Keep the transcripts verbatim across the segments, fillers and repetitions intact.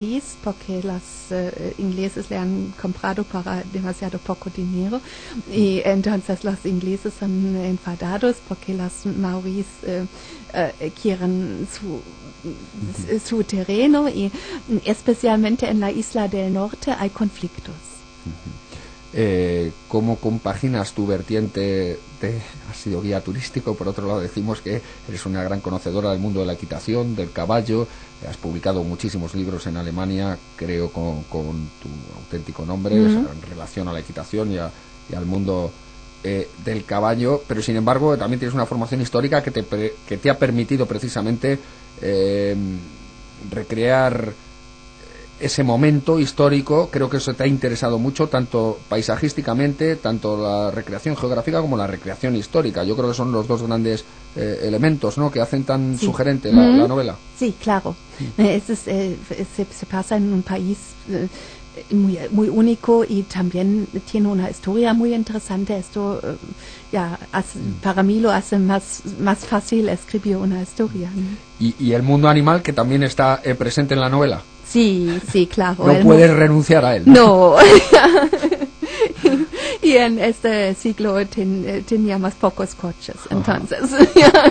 porque los uh, ingleses le han comprado para demasiado poco dinero y entonces los ingleses son enfadados porque los maoríes uh, uh, quieren su, uh-huh. su terreno y especialmente en la isla del norte hay conflictos. Uh-huh. Eh, ¿Cómo compaginas tu vertiente de, has sido guía turístico, por otro lado decimos que eres una gran conocedora del mundo de la equitación, del caballo, has publicado muchísimos libros en Alemania, creo con, con tu auténtico nombre, uh-huh. en relación a la equitación y, a, y al mundo eh, del caballo, pero sin embargo también tienes una formación histórica que te, que te ha permitido precisamente eh, recrear ese momento histórico. Creo que eso te ha interesado mucho, tanto paisajísticamente, tanto la recreación geográfica como la recreación histórica. Yo creo que son los dos grandes eh, elementos, ¿no?, que hacen tan sí. sugerente la, mm-hmm. la novela. Sí, claro. Mm. Es, es, eh, se, se pasa en un país eh, muy, muy único y también tiene una historia muy interesante. Esto eh, ya hace, mm. para mí lo hace más, más fácil escribir una historia. ¿no? Y, y el mundo animal, que también está eh, presente en la novela. Sí, sí, claro. No puedes no... renunciar a él. No. Y en este siglo ten, teníamos pocos coches, Ajá. entonces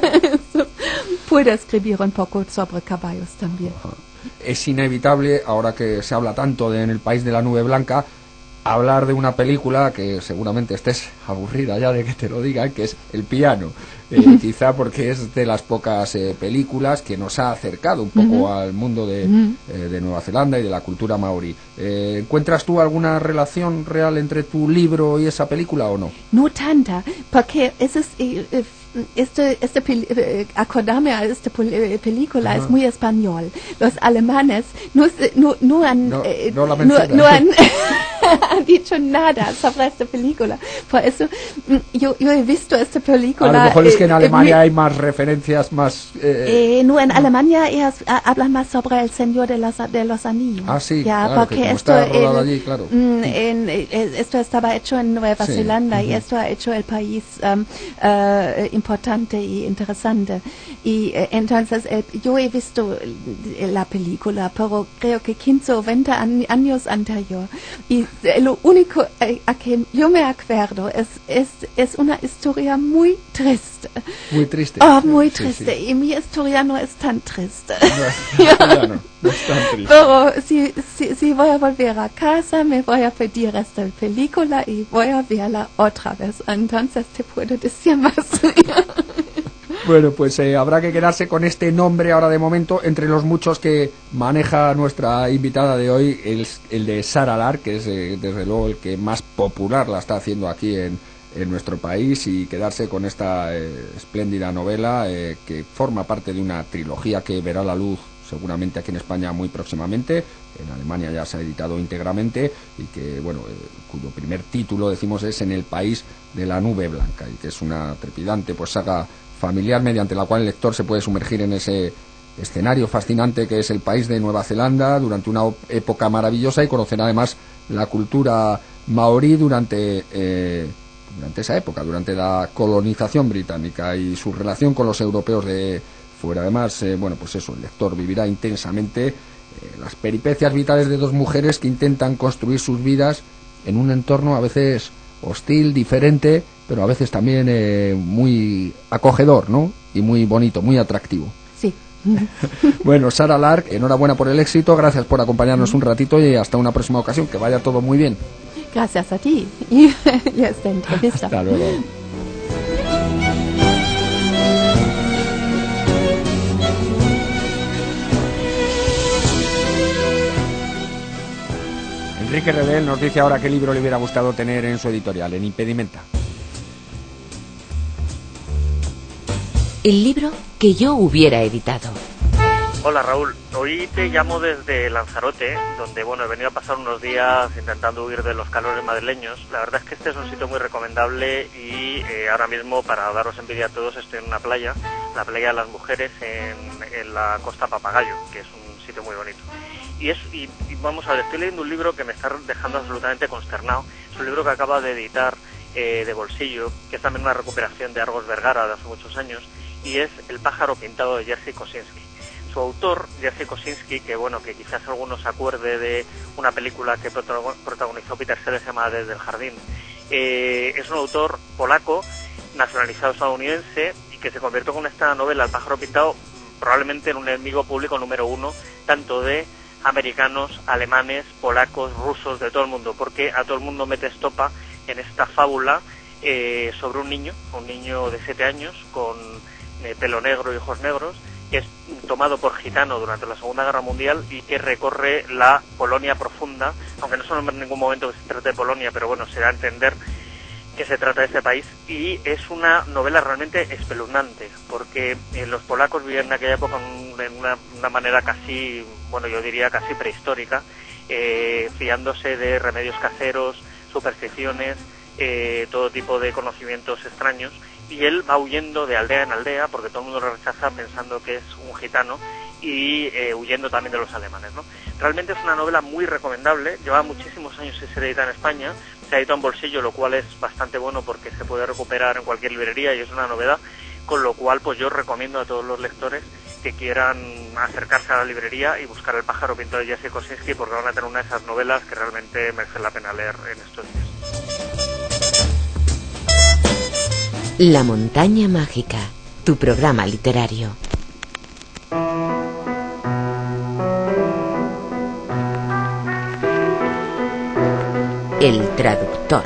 puedo escribir un poco sobre caballos también. Ajá. Es inevitable, ahora que se habla tanto de En el país de la nube blanca, hablar de una película que seguramente estés aburrida ya de que te lo digan, que es El piano. Eh, quizá porque es de las pocas eh, películas que nos ha acercado un poco uh-huh. al mundo de, uh-huh. eh, de Nueva Zelanda y de la cultura maorí. Eh, ¿Encuentras tú alguna relación real entre tu libro y esa película o no? No tanta, porque eso es... Eh, eh, Este, este pel- acordarme a esta pel- película uh-huh. es muy español. Los alemanes no, no, no han, no, eh, no, la no, no han, han dicho nada sobre esta película. Por eso yo, yo he visto esta película. A lo mejor es que en Alemania eh, hay más referencias, más... Eh, eh, no, en Alemania ellas hablan más sobre el Señor de los, de los Anillos. Ah, sí, ya, claro, porque que esto, está rodado el, allí, claro. Mm, en, esto estaba hecho en Nueva sí. Zelanda uh-huh. y esto ha hecho el país um, uh, importante y interesante y eh, entonces eh, yo he visto la película pero creo que quince o veinte an- años anterior y eh, lo único eh, a que yo me acuerdo es, es, es una historia muy triste muy triste oh, muy triste sí, sí. Y mi historia no es tan triste no, ya no, no es tan triste pero si, si, si voy a volver a casa me voy a pedir esta película y voy a verla otra vez, entonces te puedo decir más. Bueno, pues eh, habrá que quedarse con este nombre ahora de momento, entre los muchos que maneja nuestra invitada de hoy, el, el de Sara Lark, que es eh, desde luego el que más popular la está haciendo aquí en, en nuestro país, y quedarse con esta eh, espléndida novela eh, que forma parte de una trilogía que verá la luz seguramente aquí en España muy próximamente. En Alemania ya se ha editado íntegramente y que, bueno, eh, cuyo primer título, decimos, es En el país de la nube blanca, y que es una trepidante pues saga familiar mediante la cual el lector se puede sumergir en ese escenario fascinante que es el país de Nueva Zelanda durante una época maravillosa, y conocer además la cultura maorí durante eh, durante esa época, durante la colonización británica y su relación con los europeos de fuera. Además, eh, bueno, pues eso, el lector vivirá intensamente eh, las peripecias vitales de dos mujeres que intentan construir sus vidas en un entorno a veces hostil, diferente, pero a veces también eh, muy acogedor, ¿no? Y muy bonito, muy atractivo. Sí. Bueno, Sara Lark, enhorabuena por el éxito, gracias por acompañarnos un ratito y hasta una próxima ocasión, que vaya todo muy bien. Gracias a ti y esta entrevista. Hasta luego. Enrique Redel nos dice ahora qué libro le hubiera gustado tener en su editorial, en Impedimenta. El libro que yo hubiera editado. Hola Raúl, hoy te llamo desde Lanzarote, donde bueno he venido a pasar unos días intentando huir de los calores madrileños. La verdad es que este es un sitio muy recomendable y eh, ahora mismo, para daros envidia a todos, estoy en una playa, la playa de las Mujeres en, en la Costa Papagayo, que es un sitio muy bonito. Y, es, y, y vamos a ver, estoy leyendo un libro que me está dejando absolutamente consternado. Es un libro que acaba de editar eh, de bolsillo, que es también una recuperación de Argos Vergara de hace muchos años, y es El pájaro pintado de Jerzy Kosinski. Su autor, Jerzy Kosinski, que bueno, que quizás algunos se acuerde de una película que protagonizó Peter Sellers, se llama Desde el jardín, eh, es un autor polaco, nacionalizado estadounidense, y que se convirtió con esta novela, El pájaro pintado, probablemente en un enemigo público número uno, tanto de americanos, alemanes, polacos, rusos, de todo el mundo, porque a todo el mundo mete estopa en esta fábula eh, sobre un niño, un niño de siete años, con eh, pelo negro y ojos negros, que es tomado por gitano durante la Segunda Guerra Mundial y que recorre la Polonia profunda, aunque no son en ningún momento que se trate de Polonia, pero bueno, se da a entender que se trata de este país, y es una novela realmente espeluznante, porque eh, los polacos vivían en aquella época en una, una manera casi, bueno, yo diría casi prehistórica, eh, fiándose de remedios caseros, supersticiones, eh, todo tipo de conocimientos extraños, y él va huyendo de aldea en aldea porque todo el mundo lo rechaza pensando que es un gitano, y eh, huyendo también de los alemanes, ¿no? Realmente es una novela muy recomendable, lleva muchísimos años sin ser editada en España, se ha editado en bolsillo, lo cual es bastante bueno porque se puede recuperar en cualquier librería y es una novedad, con lo cual pues yo recomiendo a todos los lectores que quieran acercarse a la librería y buscar El pájaro pintado de Jerzy Kosinski, porque van a tener una de esas novelas que realmente merecen la pena leer en estos días. La montaña mágica, tu programa literario. El traductor.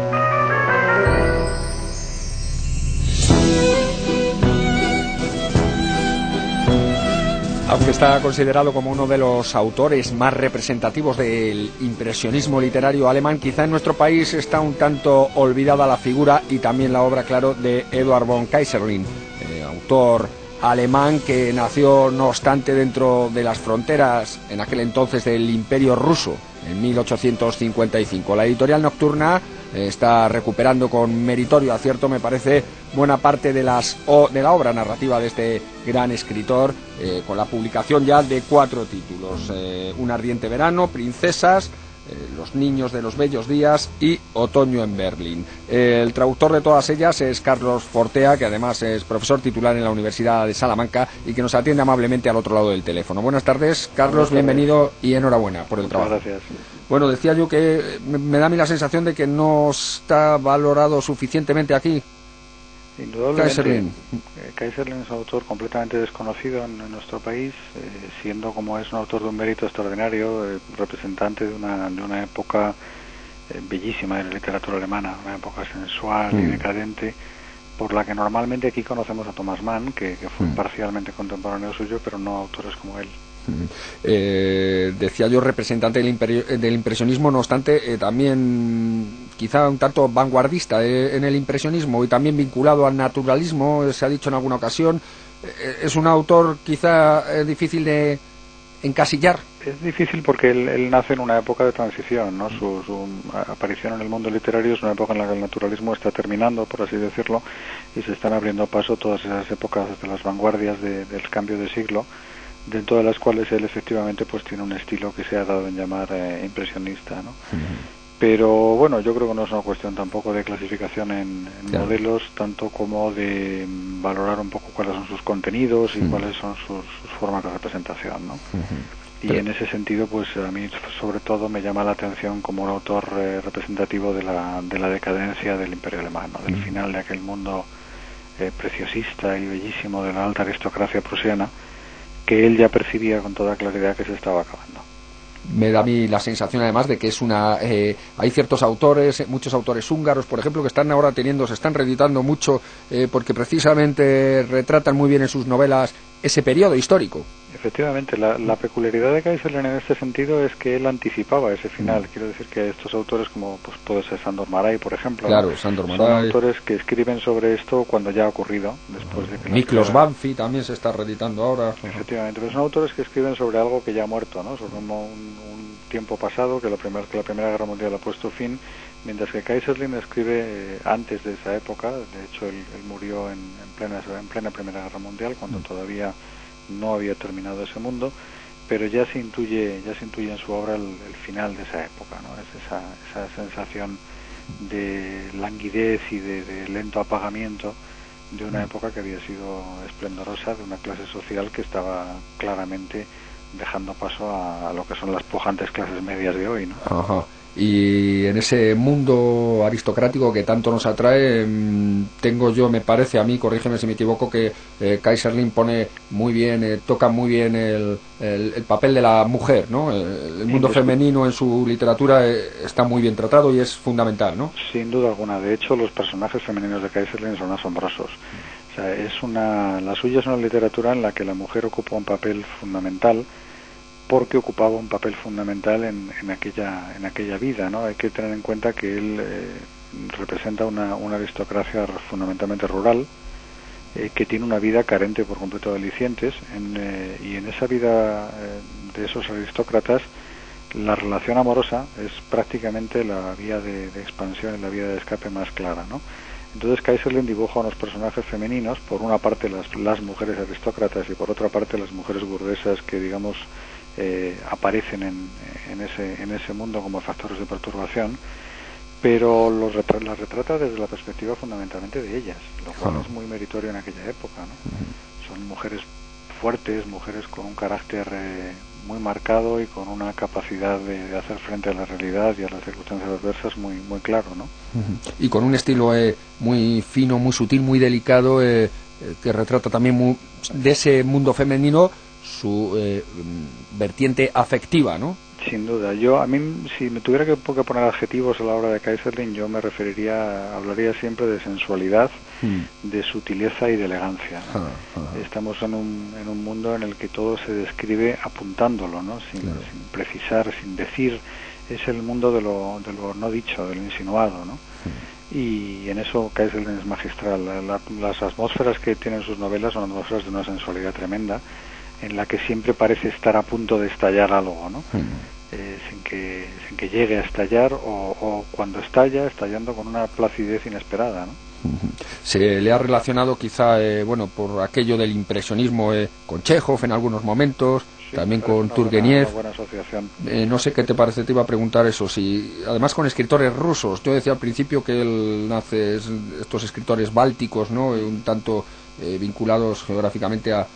Aunque está considerado como uno de los autores más representativos del impresionismo literario alemán, quizá en nuestro país está un tanto olvidada la figura y también la obra, claro, de Eduard von Keyserlingk, eh, autor alemán que nació, no obstante, dentro de las fronteras en aquel entonces del Imperio ruso, en mil ochocientos cincuenta y cinco. La editorial Nocturna eh, está recuperando con meritorio acierto, me parece, buena parte de, las, o, de la obra narrativa de este gran escritor, eh, con la publicación ya de cuatro títulos: eh, Un ardiente verano, Princesas, eh, Los niños de los bellos días y Otoño en Berlín. Eh, el traductor de todas ellas es Carlos Fortea, que además es profesor titular en la Universidad de Salamanca y que nos atiende amablemente al otro lado del teléfono. Buenas tardes, Carlos, Buenas tardes. Bienvenido y enhorabuena por el Muchas trabajo. Gracias. Bueno, decía yo que me da a mí la sensación de que no está valorado suficientemente aquí. Indudablemente, Keyserlingk. Keyserlingk es un autor completamente desconocido en, en nuestro país, eh, siendo como es un autor de un mérito extraordinario, eh, representante de una, de una época eh, bellísima de la literatura alemana, una época sensual mm. y decadente, por la que normalmente aquí conocemos a Thomas Mann, que, que fue mm. parcialmente contemporáneo suyo, pero no autores como él. Eh, decía yo representante del, imperio, del impresionismo, no obstante, eh, también quizá un tanto vanguardista eh, en el impresionismo y también vinculado al naturalismo, eh, se ha dicho en alguna ocasión. Eh, es un autor quizá eh, difícil de encasillar. Es difícil porque él, él nace en una época de transición, ¿no? Su, su aparición en el mundo literario es una época en la que el naturalismo está terminando, por así decirlo, y se están abriendo paso todas esas épocas de las vanguardias de, del cambio de siglo, dentro de las cuales él efectivamente pues tiene un estilo que se ha dado en llamar eh, impresionista, ¿no? Uh-huh. Pero bueno, yo creo que no es una cuestión tampoco de clasificación en, en claro. modelos, tanto como de valorar un poco cuáles son sus contenidos y uh-huh. cuáles son sus, sus formas de representación, ¿no? Uh-huh. Y Pero... en ese sentido, pues a mí sobre todo me llama la atención como un autor eh, representativo de la, de la decadencia del Imperio Alemán, ¿no? Del uh-huh. final de aquel mundo eh, preciosista y bellísimo de la alta aristocracia prusiana, que él ya percibía con toda claridad que se estaba acabando. Me da a mí la sensación además de que es una eh, hay ciertos autores, muchos autores húngaros, por ejemplo, que están ahora teniendo, se están reeditando mucho eh, porque precisamente retratan muy bien en sus novelas ese periodo histórico. Efectivamente, la, la peculiaridad de Keyserlingk en este sentido es que él anticipaba ese final. Mm. Quiero decir que estos autores, como pues puede ser Sándor Márai, por ejemplo, claro, ¿no? Sándor son Márai. autores que escriben sobre esto cuando ya ha ocurrido, después de que Miklos queda... Banfi también se está reeditando ahora. Efectivamente, pero son autores que escriben sobre algo que ya ha muerto, ¿no? Sobre un, un, un tiempo pasado, que la, primer, que la Primera Guerra Mundial ha puesto fin, mientras que Keyserlingk escribe eh, antes de esa época. De hecho, él, él murió en, en, plena, en plena Primera Guerra Mundial, cuando mm. todavía no había terminado ese mundo, pero ya se intuye ya se intuye en su obra el, el final de esa época, ¿no? Es esa, esa sensación de languidez y de, de lento apagamiento de una época que había sido esplendorosa, de una clase social que estaba claramente dejando paso a, a lo que son las pujantes clases medias de hoy, ¿no? Ajá. Y en ese mundo aristocrático que tanto nos atrae, mmm, tengo yo, me parece a mí, corrígeme si me equivoco, que eh, Kaiserlin pone muy bien, eh, toca muy bien el, el, el papel de la mujer, ¿no? El, el mundo femenino en su literatura eh, está muy bien tratado y es fundamental, ¿no? Sin duda alguna. De hecho, los personajes femeninos de Kaiserlin son asombrosos. O sea, es una, la suya es una literatura en la que la mujer ocupa un papel fundamental, porque ocupaba un papel fundamental en, en aquella en aquella vida, ¿no? Hay que tener en cuenta que él eh, representa una, una aristocracia fundamentalmente rural, eh, que tiene una vida carente por completo de alicientes, en, eh, y en esa vida eh, de esos aristócratas la relación amorosa es prácticamente la vía de, de expansión y la vía de escape más clara, ¿no? Entonces Kaiserlin dibuja unos personajes femeninos, por una parte las, las mujeres aristócratas y por otra parte las mujeres burguesas que, digamos, Eh, aparecen en, en ese en ese mundo como factores de perturbación, pero los retra las retrata desde la perspectiva fundamentalmente de ellas, lo cual uh-huh. es muy meritorio en aquella época, ¿no? Uh-huh. Son mujeres fuertes, mujeres con un carácter eh, muy marcado y con una capacidad de, de hacer frente a la realidad y a las circunstancias adversas muy muy claro, ¿no? Uh-huh. Y con un estilo eh, muy fino, muy sutil, muy delicado, eh, eh, que retrata también muy, de ese mundo femenino su eh, vertiente afectiva, ¿no? Sin duda. Yo, a mí, si me tuviera que, que poner adjetivos a la obra de Kaiserlin, yo me referiría, hablaría siempre de sensualidad, mm. de sutileza y de elegancia, ¿no? Ah, ah. Estamos en un, en un mundo en el que todo se describe apuntándolo, ¿no? Sin, claro. sin precisar, sin decir. Es el mundo de lo, de lo no dicho, de lo insinuado, ¿no? Mm. Y en eso Kaiserlin es magistral. La, la, las atmósferas que tienen sus novelas son atmósferas de una sensualidad tremenda, en la que siempre parece estar a punto de estallar algo, ¿no? Mm. Eh, sin que sin que llegue a estallar, o, o cuando estalla, estallando con una placidez inesperada, ¿no? Se le ha relacionado quizá, eh, bueno, por aquello del impresionismo eh, con Chekhov en algunos momentos, sí, también con Turgeniev. Una buena asociación. Eh, no sé qué te parece, te iba a preguntar eso, si además con escritores rusos. Yo decía al principio que él nace estos escritores bálticos, ¿no? Un tanto eh, vinculados geográficamente a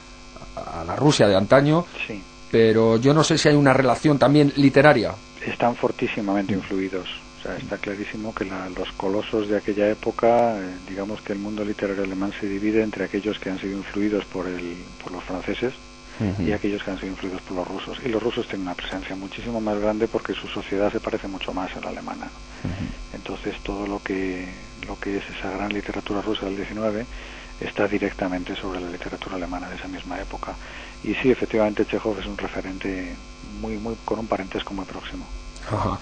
a la Rusia de antaño, sí. Pero yo no sé si hay una relación también literaria. Están fortísimamente influidos. O sea, está clarísimo que la, los colosos de aquella época, eh, digamos que el mundo literario alemán se divide entre aquellos que han sido influidos por el, por los franceses uh-huh. y aquellos que han sido influidos por los rusos. Y los rusos tienen una presencia muchísimo más grande porque su sociedad se parece mucho más a la alemana. Uh-huh. Entonces todo lo que lo que es esa gran literatura rusa del diecinueve está directamente sobre la literatura alemana de esa misma época. Y sí, efectivamente, Chekhov es un referente muy, muy con un parentesco muy próximo. Ajá.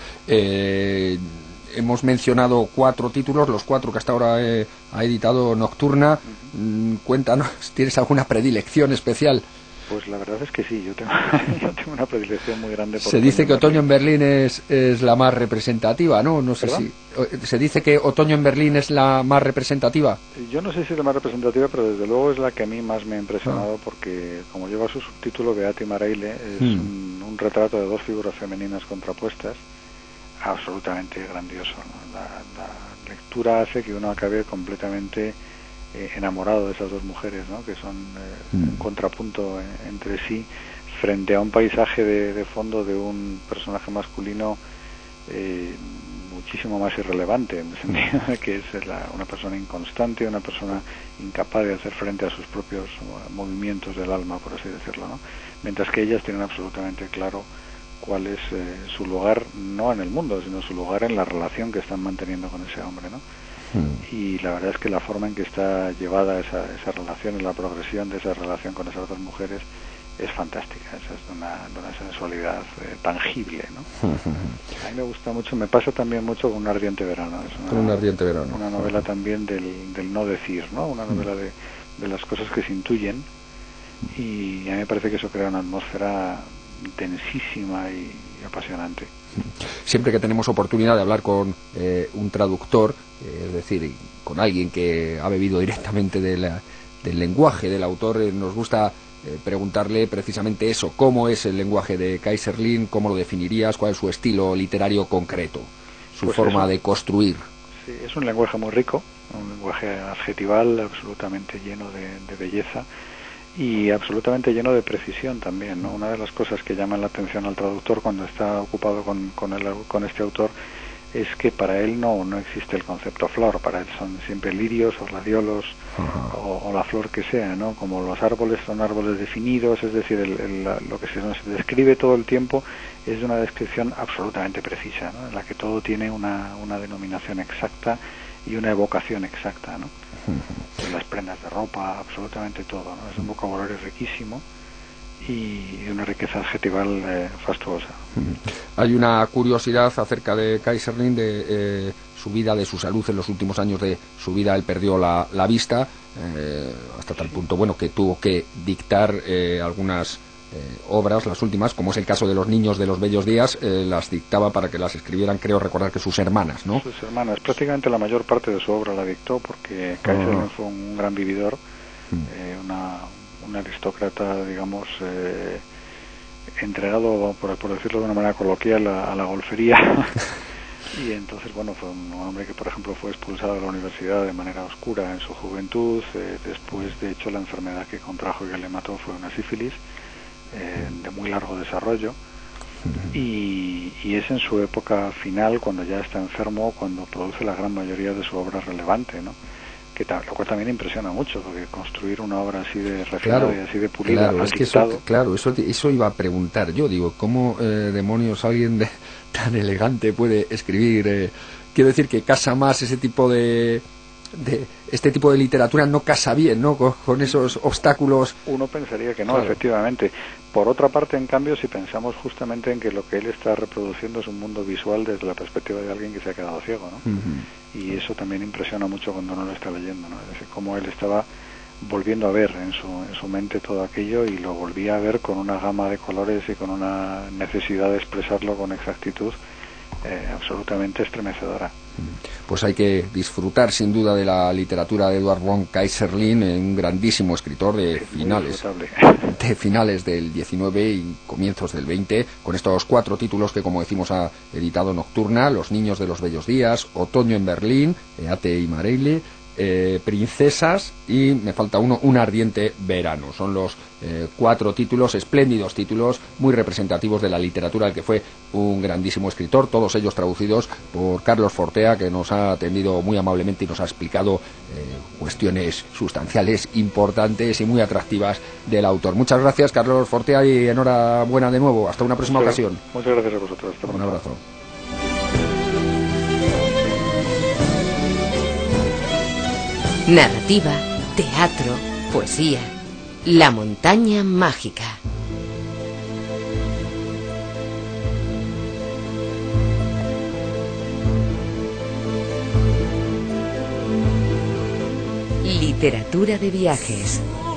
Eh, hemos mencionado cuatro títulos, los cuatro que hasta ahora eh, ha editado Nocturna. Uh-huh. Cuéntanos, ¿tienes alguna predilección especial? Pues la verdad es que sí, yo tengo, yo tengo una predilección muy grande por Se dice que Otoño en Berlín es, es la más representativa, ¿no? No sé ¿Perdón? si se dice que Otoño en Berlín es la más representativa. Yo no sé si es la más representativa, pero desde luego es la que a mí más me ha impresionado, ah. porque como lleva su subtítulo Beate y Mareile, es hmm. un, un retrato de dos figuras femeninas contrapuestas, absolutamente grandioso, ¿no? La, la lectura hace que uno acabe completamente Eh, enamorado de esas dos mujeres, ¿no? Que son eh, mm. un contrapunto eh, entre sí, frente a un paisaje de, de fondo de un personaje masculino eh, muchísimo más irrelevante, en el sentido de que es la, una persona inconstante, una persona incapaz de hacer frente a sus propios movimientos del alma, por así decirlo, ¿no? Mientras que ellas tienen absolutamente claro cuál es eh, su lugar, no en el mundo, sino su lugar en la relación que están manteniendo con ese hombre, ¿no? Y la verdad es que la forma en que está llevada esa, esa relación y la progresión de esa relación con esas dos mujeres es fantástica, esa es de una, de una sensualidad eh, tangible, ¿no? A mí me gusta mucho, me pasa también mucho con Un ardiente verano. Es una, un ardiente verano. Una novela también del, del no decir, ¿no? Una novela de, de las cosas que se intuyen, y a mí me parece que eso crea una atmósfera tensísima y, y apasionante. Siempre que tenemos oportunidad de hablar con eh, un traductor, eh, es decir, con alguien que ha bebido directamente de la, del lenguaje del autor, eh, nos gusta eh, preguntarle precisamente eso: ¿cómo es el lenguaje de Kaiserlin? ¿Cómo lo definirías? ¿Cuál es su estilo literario concreto? Su pues forma eso. de construir. Sí, es un lenguaje muy rico, un lenguaje adjetival absolutamente lleno de, de belleza y absolutamente lleno de precisión también, ¿no? Una de las cosas que llaman la atención al traductor cuando está ocupado con, con, el, con este autor es que para él no, no existe el concepto flor, para él son siempre lirios o gladiolos o, o la flor que sea, ¿no? Como los árboles son árboles definidos, es decir, el, el, lo que se nos describe todo el tiempo es una descripción absolutamente precisa, ¿no? En la que todo tiene una, una denominación exacta y una evocación exacta, ¿no? Uh-huh. Las prendas de ropa, absolutamente todo, ¿no? Es un vocabulario riquísimo y una riqueza adjetival eh, fastuosa. Hay una curiosidad acerca de Keyserlingk, de eh, su vida, de su salud en los últimos años de su vida. Él perdió la, la vista eh, hasta tal punto, bueno, que tuvo que dictar eh, algunas eh, obras, las últimas, como es el caso de Los niños de los bellos días, eh, las dictaba para que las escribieran, creo recordar que sus hermanas, ¿no? Sus hermanas, prácticamente la mayor parte de su obra la dictó porque Keyserlingk uh-huh. fue un gran vividor, uh-huh. eh, una un aristócrata, digamos, eh, entregado, por, por decirlo de una manera coloquial, a, a la golfería. Y entonces, bueno, fue un hombre que, por ejemplo, fue expulsado de la universidad de manera oscura en su juventud. Eh, después, de hecho, la enfermedad que contrajo y que le mató fue una sífilis eh, de muy largo desarrollo. Y, y es en su época final, cuando ya está enfermo, cuando produce la gran mayoría de su obra relevante, ¿no? Que ta, lo cual también impresiona mucho, porque construir una obra así de refinada claro, y así de pulida, claro, es que eso, claro, eso, eso iba a preguntar yo, digo, ¿cómo eh, demonios alguien de, tan elegante puede escribir? Eh, quiero decir que casa más ese tipo de, de este tipo de literatura, no casa bien, ¿no? Con, con esos obstáculos. Uno pensaría que no, claro. Efectivamente. Por otra parte, en cambio, si pensamos justamente en que lo que él está reproduciendo es un mundo visual desde la perspectiva de alguien que se ha quedado ciego, ¿no? Uh-huh. Y eso también impresiona mucho cuando uno lo está leyendo, ¿no? Es decir, cómo él estaba volviendo a ver en su, en su mente todo aquello y lo volvía a ver con una gama de colores y con una necesidad de expresarlo con exactitud eh, absolutamente estremecedora. Pues hay que disfrutar sin duda de la literatura de Eduard von Keyserlingk, un grandísimo escritor de es finales de finales del diecinueve y comienzos del veinte, con estos cuatro títulos que, como decimos, ha editado Nocturna, Los niños de los bellos días, Otoño en Berlín, Beate y Mareile, eh, Princesas y me falta uno, Un ardiente verano. Son los eh, cuatro títulos, espléndidos títulos, muy representativos de la literatura del que fue un grandísimo escritor, todos ellos traducidos por Carlos Fortea, que nos ha atendido muy amablemente y nos ha explicado eh, cuestiones sustanciales, importantes y muy atractivas del autor. Muchas gracias, Carlos Fortea, y enhorabuena de nuevo. Hasta una próxima muchas, ocasión. Muchas gracias a vosotros. Hasta un abrazo. Narrativa, teatro, poesía. La montaña mágica. Literatura de viajes.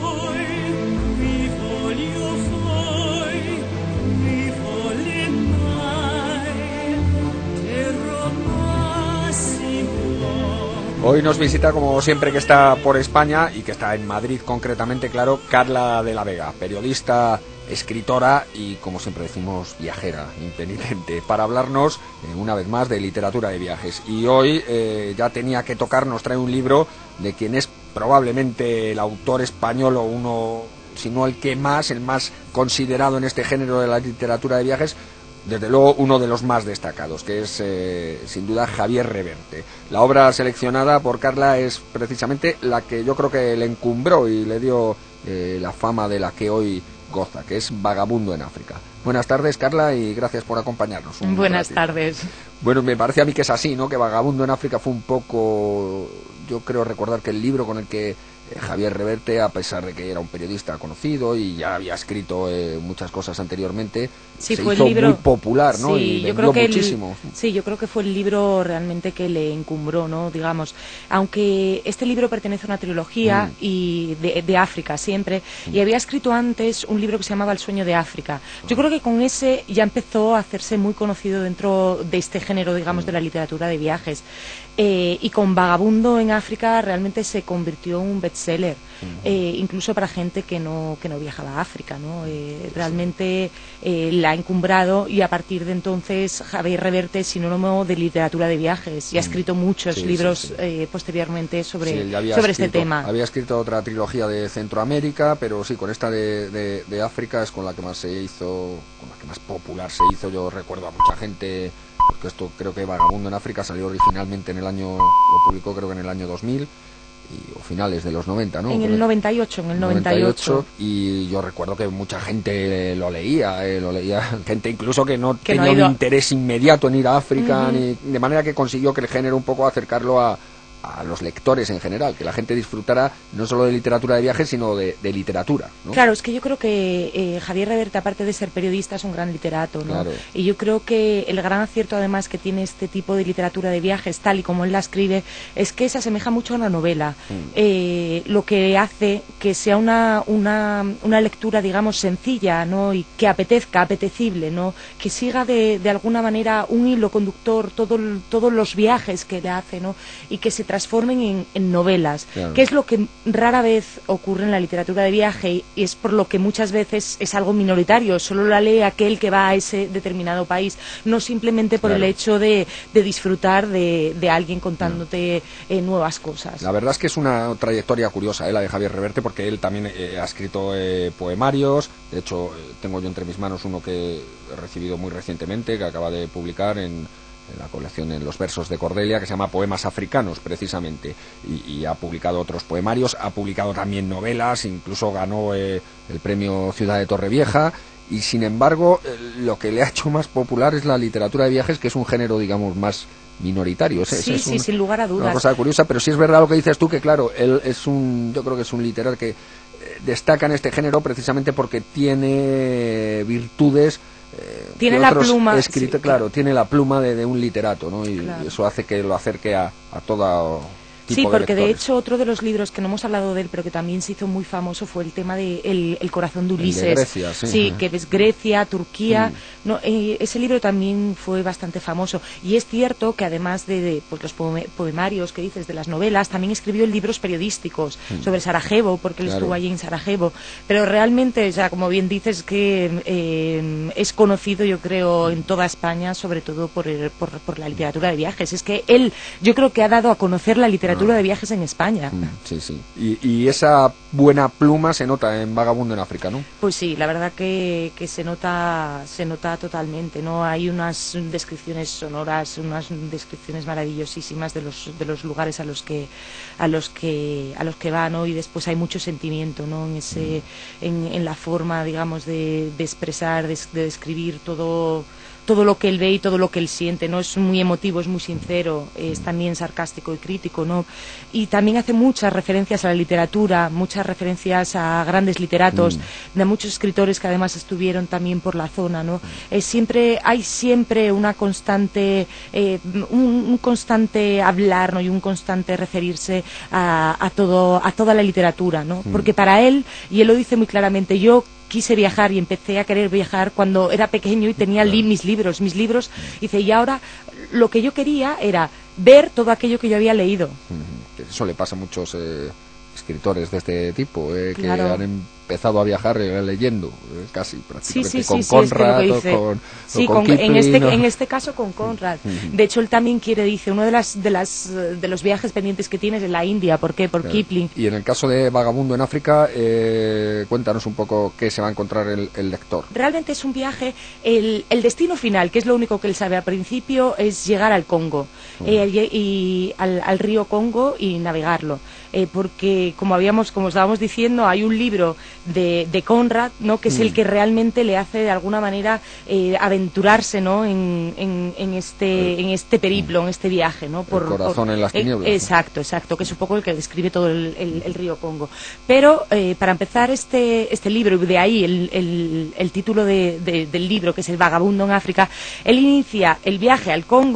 Hoy nos visita, como siempre que está por España y que está en Madrid concretamente, claro, Carla de la Vega, periodista, escritora y, como siempre decimos, viajera impenitente, para hablarnos eh, una vez más de literatura de viajes. Y hoy eh, ya tenía que tocar, nos trae un libro de quien es probablemente el autor español o uno, si no el que más, el más considerado en este género de la literatura de viajes, desde luego uno de los más destacados, que es eh, sin duda Javier Reverte. La obra seleccionada por Carla es precisamente la que yo creo que le encumbró y le dio eh, la fama de la que hoy goza, que es Vagabundo en África. Buenas tardes, Carla, y gracias por acompañarnos. Buenas tardes. Bueno, me parece a mí que es así, ¿no? Que Vagabundo en África fue un poco, yo creo recordar que el libro con el que Eh, Javier Reverte, a pesar de que era un periodista conocido y ya había escrito eh, muchas cosas anteriormente, sí, se fue hizo el libro, muy popular, ¿no? Sí, y yo vendió creo que muchísimo. El, sí, yo creo que fue el libro realmente que le encumbró, ¿no? Digamos, aunque este libro pertenece a una trilogía mm. y de, de África siempre, mm. y había escrito antes un libro que se llamaba El sueño de África. Yo creo que con ese ya empezó a hacerse muy conocido dentro de este género, digamos, mm. de la literatura de viajes. Eh, y con Vagabundo en África realmente se convirtió en un bestseller, uh-huh. eh, incluso para gente que no que no viajaba a África, ¿no? Eh, realmente eh, la ha encumbrado, y a partir de entonces Javier Reverte es sinónimo de literatura de viajes y ha escrito muchos sí, libros sí, sí. Eh, posteriormente sobre, sí, sobre escrito, este tema. Había escrito otra trilogía de Centroamérica, pero sí, con esta de, de, de África es con la que más se hizo, con la que más popular se hizo. Yo recuerdo a mucha gente, porque esto creo que Vagabundo en África salió originalmente en el año, lo publicó creo que en el año dos mil, y, o finales de los noventa, ¿no? En el noventa y ocho, en el noventa y ocho. Y yo recuerdo que mucha gente lo leía, eh, lo leía gente incluso que no que tenía no ido... un interés inmediato en ir a África, uh-huh. ni, de manera que consiguió que el género un poco acercarlo a a los lectores en general, que la gente disfrutara no solo de literatura de viajes, sino de, de literatura, ¿no? Claro, es que yo creo que eh, Javier Reverte, aparte de ser periodista, es un gran literato, ¿no? Claro. Y yo creo que el gran acierto, además, que tiene este tipo de literatura de viajes, tal y como él la escribe, es que se asemeja mucho a una novela, mm. eh, lo que hace que sea una, una, una lectura, digamos, sencilla, ¿no? Y que apetezca, apetecible, ¿no? Que siga de, de alguna manera un hilo conductor todo, todos los viajes que le hace, ¿no? Y que se transformen en, en novelas, claro. que es lo que rara vez ocurre en la literatura de viaje, y es por lo que muchas veces es algo minoritario, solo la lee aquel que va a ese determinado país, no simplemente por claro. el hecho de, de disfrutar de, de alguien contándote eh, nuevas cosas. La verdad es que es una trayectoria curiosa, eh, la de Javier Reverte, porque él también eh, ha escrito eh, poemarios. De hecho, eh, tengo yo entre mis manos uno que he recibido muy recientemente, que acaba de publicar en en la colección en los versos de Cordelia, que se llama Poemas Africanos, precisamente, y, y ha publicado otros poemarios, ha publicado también novelas, incluso ganó eh, el premio Ciudad de Torrevieja, y sin embargo eh, lo que le ha hecho más popular es la literatura de viajes, que es un género, digamos, más minoritario. Es, sí, es sí, un, sin lugar a dudas. Una cosa curiosa, pero sí es verdad lo que dices tú, que claro, él es un, yo creo que es un literato que eh, destaca en este género precisamente porque tiene virtudes. Eh, tiene la pluma escrito, sí, claro, tiene la pluma de, de un literato, ¿no? Y, claro. y eso hace que lo acerque a, a toda tipo sí, porque de, de hecho otro de los libros que no hemos hablado de él, pero que también se hizo muy famoso, fue el tema de El, el corazón de Ulises. El de Grecia, sí. Sí, que es Grecia, Turquía. Mm. No, eh, ese libro también fue bastante famoso. Y es cierto que además de, de pues, los poemarios que dices, de las novelas, también escribió libros periodísticos mm. sobre Sarajevo, porque él claro. estuvo allí en Sarajevo. Pero realmente, o sea, como bien dices, que eh, es conocido, yo creo, en toda España, sobre todo por, el, por, por la literatura de viajes. Es que él, yo creo que ha dado a conocer la literatura de viajes en España. Sí, sí. Y, y esa buena pluma se nota en Vagabundo en África, ¿no? Pues sí, la verdad que, que se nota se nota totalmente, ¿no? Hay unas descripciones sonoras, unas descripciones maravillosísimas de los de los lugares a los que a los que a los que va, ¿no? Y después hay mucho sentimiento, ¿no? En ese mm. en, en la forma, digamos, de, de expresar, de, de describir todo todo lo que él ve y todo lo que él siente, ¿no? Es muy emotivo, es muy sincero, es también sarcástico y crítico, ¿no? Y también hace muchas referencias a la literatura, muchas referencias a grandes literatos, mm. de muchos escritores que además estuvieron también por la zona, ¿no? Es siempre, hay siempre una constante, eh, un, un constante hablar, ¿no? Y un constante referirse a, a todo, a toda la literatura, ¿no? Mm. Porque para él, y él lo dice muy claramente, yo quise viajar y empecé a querer viajar cuando era pequeño y tenía li mis libros, mis libros, dice, y ahora lo que yo quería era ver todo aquello que yo había leído. Eso le pasa a muchos eh, escritores de este tipo, eh, claro. que han empezado a viajar eh, leyendo, eh, casi prácticamente, sí, sí, con sí, Conrad sí, o con, sí, o con con, Kipling, en este ¿no? en este caso con Conrad. De hecho, él también quiere, dice, uno de las de las de los viajes pendientes que tienes es la India. ¿Por qué? Por claro. Kipling. Y en el caso de Vagabundo en África, eh, cuéntanos un poco qué se va a encontrar el, el lector. Realmente es un viaje, el, el destino final, que es lo único que él sabe al principio, es llegar al Congo, uh -huh. eh, y al, al río Congo y navegarlo. Eh, porque como habíamos como estábamos diciendo, hay un libro de, de Conrad, ¿no? Que es mm. el que realmente le hace de alguna manera eh, aventurarse, ¿no? en, en, en este en este periplo, en este viaje, ¿no? Por, el corazón por, en las tinieblas. Eh, exacto, exacto, que es un poco el que describe todo el, el, el río Congo. Pero eh, para empezar este este libro, y de ahí el, el, el título de, de, del libro, que es El vagabundo en África, él inicia el viaje al Congo,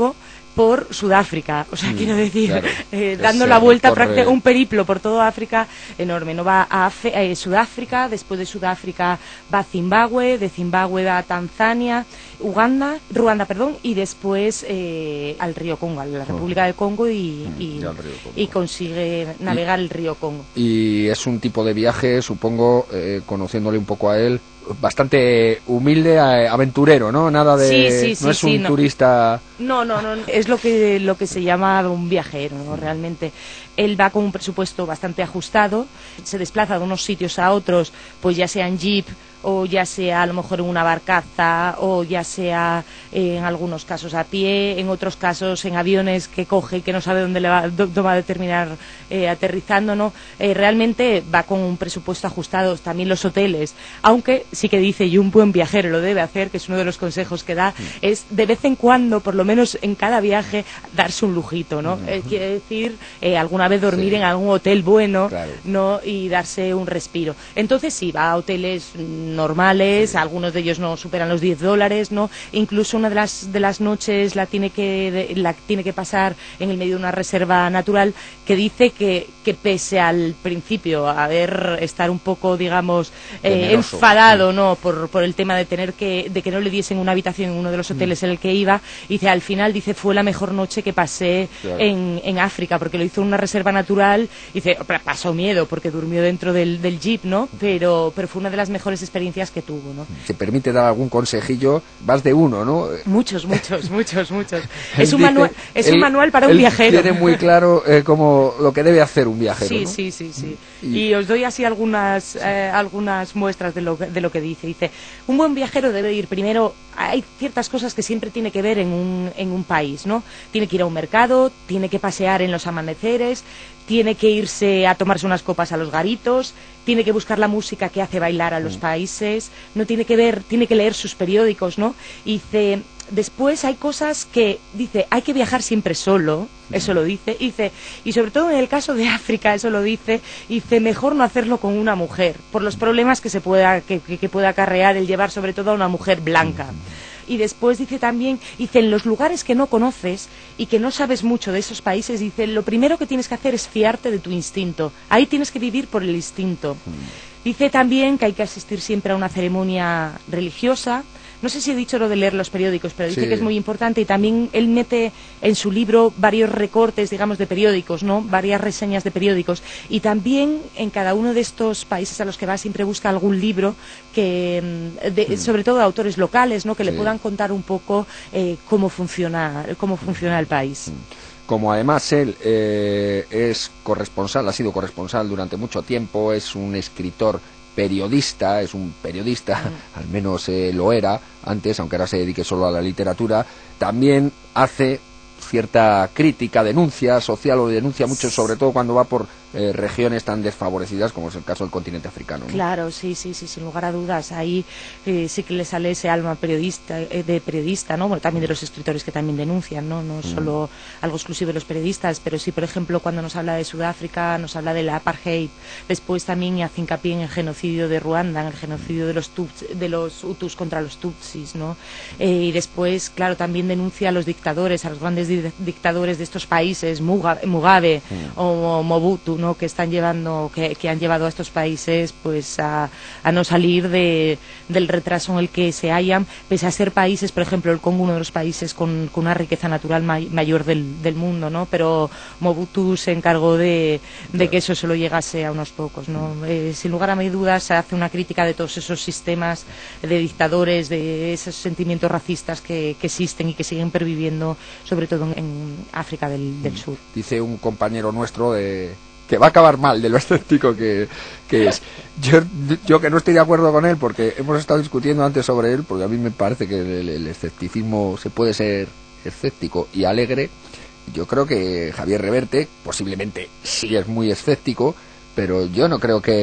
por Sudáfrica, o sea, mm, quiero decir, claro, eh, dando la vuelta, recorre... un periplo por toda África enorme, ¿no? Va a Af eh, Sudáfrica, después de Sudáfrica va a Zimbabue, de Zimbabue va a Tanzania, Uganda, Ruanda, perdón, y después eh, al río Congo, a la República del Congo, y, y, Congo. y consigue navegar y, el río Congo. Y es un tipo de viaje, supongo, eh, conociéndole un poco a él, bastante humilde, aventurero, ¿no? Nada de, sí, sí, no sí, es un sí, no. turista. No, no, no, es lo que lo que se llama un viajero, ¿no? Realmente él va con un presupuesto bastante ajustado, se desplaza de unos sitios a otros, pues ya sea en jeep o ya sea a lo mejor en una barcaza o ya sea eh, en algunos casos a pie, en otros casos en aviones que coge y que no sabe dónde le va, dónde va a terminar eh, aterrizando, ¿no? Eh, realmente va con un presupuesto ajustado, también los hoteles, aunque sí que dice, y un buen viajero lo debe hacer, que es uno de los consejos que da, es de vez en cuando, por lo menos en cada viaje, darse un lujito, ¿no? Eh, quiere decir, eh, alguna vez dormir sí. en algún hotel bueno, claro. ¿no? Y darse un respiro. Entonces sí, va a hoteles normales, sí. algunos de ellos no superan los diez dólares, ¿no? Incluso una de las de las noches la tiene que de, la tiene que pasar en el medio de una reserva natural, que dice que, que pese al principio a ver estar un poco, digamos, eh, enfadado, sí. ¿no? Por, por el tema de tener que de que no le diesen una habitación en uno de los hoteles mm. en el que iba, dice, al final dice, fue la mejor noche que pasé claro. en, en África, porque lo hizo en una reserva natural, dice, pasó miedo porque durmió dentro del, del jeep, ¿no? Pero, pero fue una de las mejores experiencias que tuvo, ¿no? ¿Se permite dar algún consejillo? Vas de uno, ¿no? Muchos, muchos, muchos, muchos. Es un dice, manual, es él, un manual para un viajero. Tiene muy claro eh, como lo que debe hacer un viajero, sí, ¿no? Sí, sí, sí. Y, y os doy así algunas, eh, algunas muestras de lo, de lo que dice. Dice, un buen viajero debe ir primero, hay ciertas cosas que siempre tiene que ver en un, en un país, ¿no? Tiene que ir a un mercado, tiene que pasear en los amaneceres, tiene que irse a tomarse unas copas a los garitos, tiene que buscar la música que hace bailar a los mm. países, no tiene que ver, tiene que leer sus periódicos, ¿no? Y dice, después hay cosas que, dice, hay que viajar siempre solo, eso lo dice, y dice, y sobre todo en el caso de África, eso lo dice, dice, mejor no hacerlo con una mujer, por los problemas que se pueda, que, que, que pueda acarrear el llevar sobre todo a una mujer blanca. Y después dice también, dice, en los lugares que no conoces y que no sabes mucho de esos países, dice, lo primero que tienes que hacer es fiarte de tu instinto. Ahí tienes que vivir por el instinto. Dice también que hay que asistir siempre a una ceremonia religiosa. No sé si he dicho lo de leer los periódicos, pero dice sí. que es muy importante, y también él mete en su libro varios recortes, digamos, de periódicos, ¿no? Varias reseñas de periódicos, y también en cada uno de estos países a los que va siempre busca algún libro que, de, sí. sobre todo de autores locales, ¿no? Que sí. le puedan contar un poco eh, cómo funciona, cómo funciona el país. Como además él eh, es corresponsal, ha sido corresponsal durante mucho tiempo, es un escritor periodista, es un periodista, mm. al menos eh, lo era antes, aunque ahora se dedique solo a la literatura, también hace cierta crítica, denuncia social, o denuncia mucho, sobre todo cuando va por eh, regiones tan desfavorecidas como es el caso del continente africano, ¿no? Claro, sí, sí, sí, sin lugar a dudas. Ahí eh, sí que le sale ese alma periodista, eh, de periodista, ¿no? Bueno, también de los escritores que también denuncian, ¿no? No es mm. solo algo exclusivo de los periodistas, pero sí, por ejemplo, cuando nos habla de Sudáfrica, nos habla de la apartheid, después también hace hincapié en el genocidio de Ruanda, en el genocidio de los, tuts, de los Hutus contra los Tutsis, ¿no? Eh, y después, claro, también denuncia a los dictadores, a los grandes dictadores de estos países, Mugabe, Mugabe mm. o Mobutu, ¿no? Que están llevando, que, que han llevado a estos países pues a, a no salir de, del retraso en el que se hallan, pese a ser países, por ejemplo, el Congo, uno de los países con, con una riqueza natural may, mayor del, del mundo, ¿no? Pero Mobutu se encargó de, de que eso solo llegase a unos pocos, ¿no? Eh, sin lugar a dudas se hace una crítica de todos esos sistemas de dictadores, de esos sentimientos racistas que, que existen y que siguen perviviendo, sobre todo en, en África del, del Sur. Dice un compañero nuestro de que va a acabar mal de lo escéptico que, que es. Yo, yo que no estoy de acuerdo con él, porque hemos estado discutiendo antes sobre él, porque a mí me parece que el, el escepticismo se puede ser escéptico y alegre. Yo creo que Javier Reverte posiblemente sí es muy escéptico, pero yo no creo que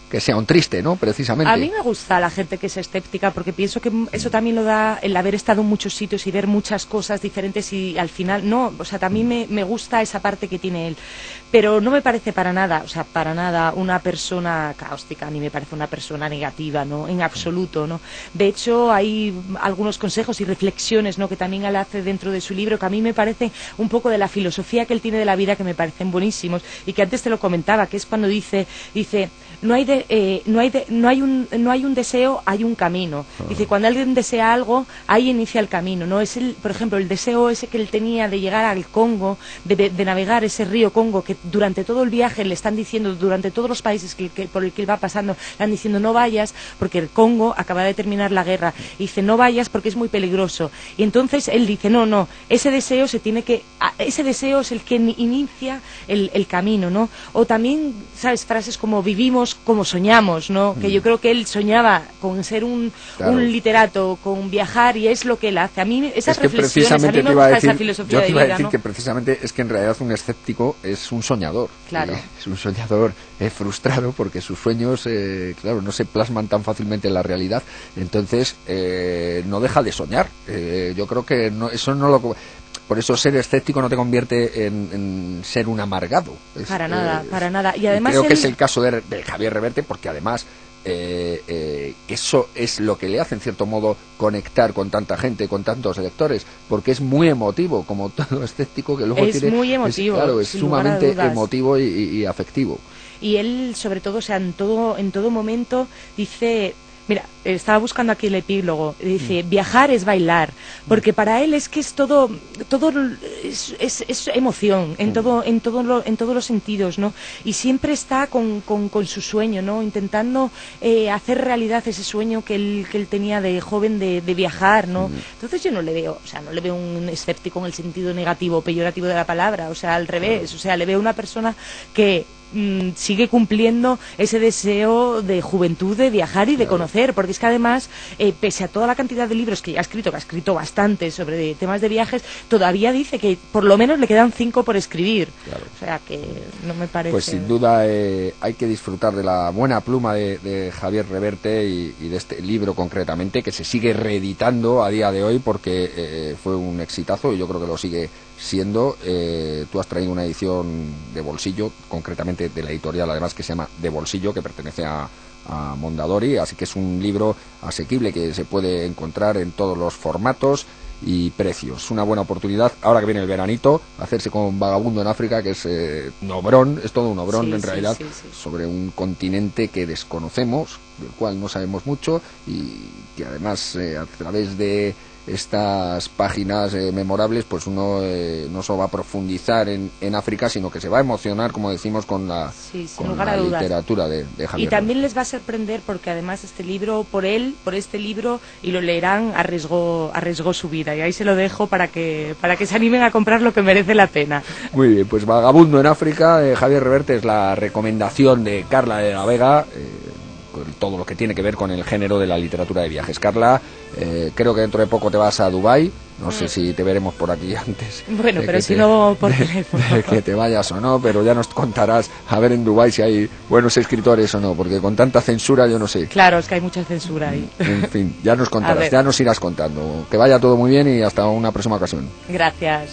que sea un triste, ¿no? Precisamente. A mí me gusta la gente que es escéptica, porque pienso que eso también lo da el haber estado en muchos sitios y ver muchas cosas diferentes, y al final, no, o sea, también me, me gusta esa parte que tiene él. Pero no me parece para nada, o sea, para nada una persona cáustica, ni me parece una persona negativa, ¿no? En absoluto, ¿no? De hecho, hay algunos consejos y reflexiones, ¿no?, que también él hace dentro de su libro, que a mí me parecen un poco de la filosofía que él tiene de la vida, que me parecen buenísimos, y que antes te lo comentaba, que es cuando dice, dice, no hay de, eh, no hay de, no hay un, no hay un deseo, hay un camino. Dice, cuando alguien desea algo, ahí inicia el camino, ¿no? Es el, por ejemplo, el deseo ese que él tenía de llegar al Congo, de, de, de navegar ese río Congo, que durante todo el viaje le están diciendo, durante todos los países que, que, por el que él va pasando, le están diciendo no vayas, porque el Congo acaba de terminar la guerra. Y dice, no vayas porque es muy peligroso. Y entonces él dice, no, no, ese deseo se tiene que, ese deseo es el que inicia el, el camino, ¿no? O también, ¿sabes? Frases como vivimos como soñamos, ¿no? Mm. Que yo creo que él soñaba con ser un, claro. un literato, con viajar, y es lo que él hace. A mí esas es que reflexiones, a mí me gusta decir, esa filosofía yo te iba de vida, a decir, ¿no? que precisamente es que en realidad un escéptico es un soñador. Claro. Eh, es un soñador eh, frustrado, porque sus sueños, eh, claro, no se plasman tan fácilmente en la realidad. Entonces, eh, no deja de soñar. Eh, yo creo que no, eso no lo... Por eso ser escéptico no te convierte en, en ser un amargado. Es, para nada, eh, para nada. Y además creo él... que es el caso de, de Javier Reverte, porque además eh, eh, eso es lo que le hace en cierto modo conectar con tanta gente, con tantos lectores, porque es muy emotivo, como todo escéptico que luego es tiene. Muy emotivo, es, claro, es sumamente emotivo y, y, y afectivo. Y él, sobre todo, o sea, en todo, en todo momento dice... Mira, estaba buscando aquí el epílogo, dice, viajar es bailar, porque para él es que es todo, todo es, es, es emoción, en todo, en todo lo, en todos los sentidos, ¿no? Y siempre está con, con, con su sueño, ¿no? Intentando eh, hacer realidad ese sueño que él, que él tenía de joven de, de viajar, ¿no? Entonces yo no le veo, o sea, no le veo un escéptico en el sentido negativo, peyorativo de la palabra, o sea, al revés, o sea, le veo una persona que sigue cumpliendo ese deseo de juventud, de viajar y de claro. conocer, porque es que además, eh, pese a toda la cantidad de libros que ya ha escrito, que ha escrito bastante sobre temas de viajes, todavía dice que por lo menos le quedan cinco por escribir. Claro. O sea que no me parece... Pues sin duda eh, hay que disfrutar de la buena pluma de, de Javier Reverte y, y de este libro concretamente, que se sigue reeditando a día de hoy, porque eh, fue un exitazo y yo creo que lo sigue siendo. Eh, tú has traído una edición de bolsillo, concretamente de la editorial además, que se llama De Bolsillo, que pertenece a, a Mondadori, así que es un libro asequible que se puede encontrar en todos los formatos y precios. Una buena oportunidad, ahora que viene el veranito, hacerse con Vagabundo en África, que es eh, un obrón, es todo un obrón sí, en sí, realidad, sí, sí. sobre un continente que desconocemos, del cual no sabemos mucho, y que además eh, a través de estas páginas eh, memorables, pues uno eh, no solo va a profundizar en, en África, sino que se va a emocionar, como decimos, con la, sí, con la literatura de, de Javier. Y también les va a sorprender, porque además este libro, por él, por este libro, y lo leerán, arriesgó, arriesgó su vida, y ahí se lo dejo para que, para que se animen a comprar lo que merece la pena. Muy bien, pues Vagabundo en África, eh, Javier Reverte, es la recomendación de Carla de la Vega, eh, todo lo que tiene que ver con el género de la literatura de viajes. Carla, eh, creo que dentro de poco te vas a Dubái, no mm. sé si te veremos por aquí antes. Bueno, pero si te, no por de, teléfono. De que te vayas o no, pero ya nos contarás a ver en Dubái si hay buenos escritores o no, porque con tanta censura yo no sé. Claro, es que hay mucha censura ahí. En fin, ya nos contarás, ya nos irás contando. Que vaya todo muy bien y hasta una próxima ocasión. Gracias.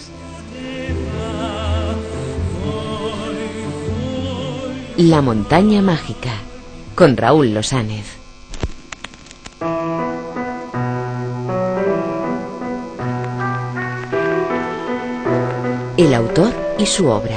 La montaña mágica, con Raúl Losánez. El autor y su obra.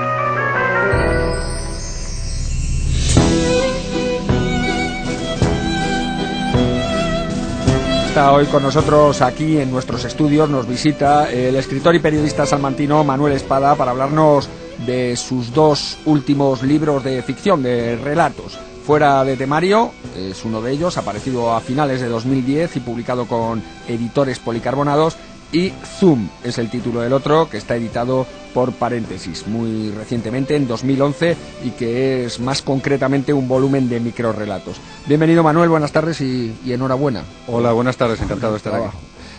Está hoy con nosotros aquí en nuestros estudios, nos visita el escritor y periodista salmantino Manuel Espada para hablarnos de sus dos últimos libros de ficción, de relatos. Fuera de temario es uno de ellos, aparecido a finales de dos mil diez y publicado con Editores Policarbonados, y Zoom es el título del otro, que está editado por Paréntesis muy recientemente, en dos mil once, y que es más concretamente un volumen de microrrelatos. Bienvenido, Manuel, buenas tardes y, y enhorabuena. Hola, buenas tardes, encantado de estar aquí.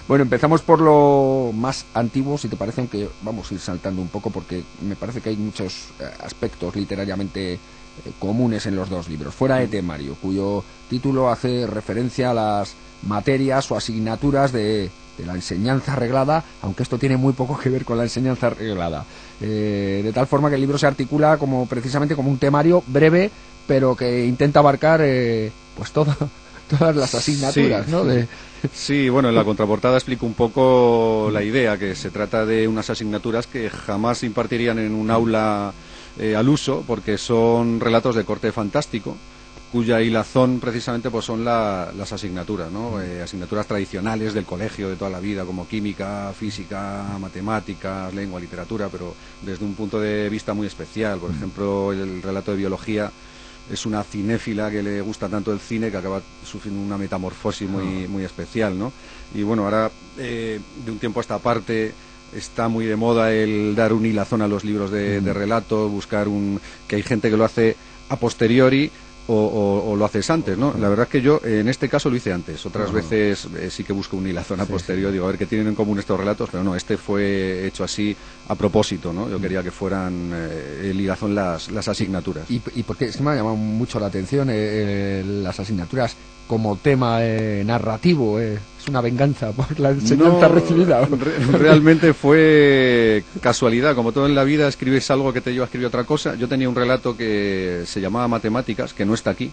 Bueno, empezamos por lo más antiguo, si te parece, aunque vamos a ir saltando un poco porque me parece que hay muchos eh, aspectos literariamente eh, comunes en los dos libros. Fuera de temario, cuyo título hace referencia a las materias o asignaturas de, de la enseñanza reglada, aunque esto tiene muy poco que ver con la enseñanza reglada. Eh, de tal forma que el libro se articula como precisamente como un temario breve, pero que intenta abarcar eh, pues todo, todas las asignaturas, sí, ¿no? De... Sí, bueno, en la contraportada explico un poco la idea, que se trata de unas asignaturas que jamás se impartirían en un aula eh, al uso, porque son relatos de corte fantástico, cuya hilazón precisamente pues son la, las asignaturas, ¿no? Eh, asignaturas tradicionales del colegio de toda la vida, como química, física, matemáticas, lengua, literatura, pero desde un punto de vista muy especial. Por ejemplo, el relato de biología es una cinéfila que le gusta tanto el cine que acaba sufriendo una metamorfosis muy, muy especial, ¿no? Y bueno, ahora eh, de un tiempo a esta parte está muy de moda el dar un hilazón a los libros de, de relato, buscar un... que hay gente que lo hace a posteriori o, o, o lo haces antes, ¿no? La verdad es que yo en este caso lo hice antes. Otras uh-huh. veces eh, sí que busco un hilazón a sí, posteriori, sí. digo, a ver qué tienen en común estos relatos, pero no, este fue hecho así a propósito, ¿no? Yo quería que fueran eh, el hilazón las, las asignaturas. ¿Y, y porque es que me ha llamado mucho la atención eh, eh, las asignaturas como tema eh, narrativo? Eh. Es una venganza por la enseñanza no, recibida. Re- realmente fue casualidad. Como todo en la vida, escribes algo que te lleva a escribir otra cosa. Yo tenía un relato que se llamaba Matemáticas, que no está aquí,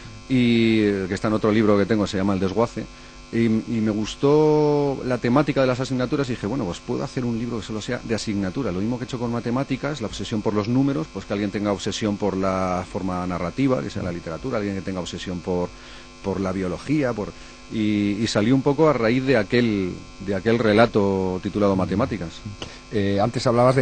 y que está en otro libro que tengo, se llama El desguace. Y, y me gustó la temática de las asignaturas y dije, bueno, pues puedo hacer un libro que solo sea de asignatura. Lo mismo que he hecho con matemáticas, la obsesión por los números, pues que alguien tenga obsesión por la forma narrativa, que sea la literatura, alguien que tenga obsesión por, por la biología, por... Y, y salió un poco a raíz de aquel de aquel relato titulado Matemáticas. Eh, antes hablabas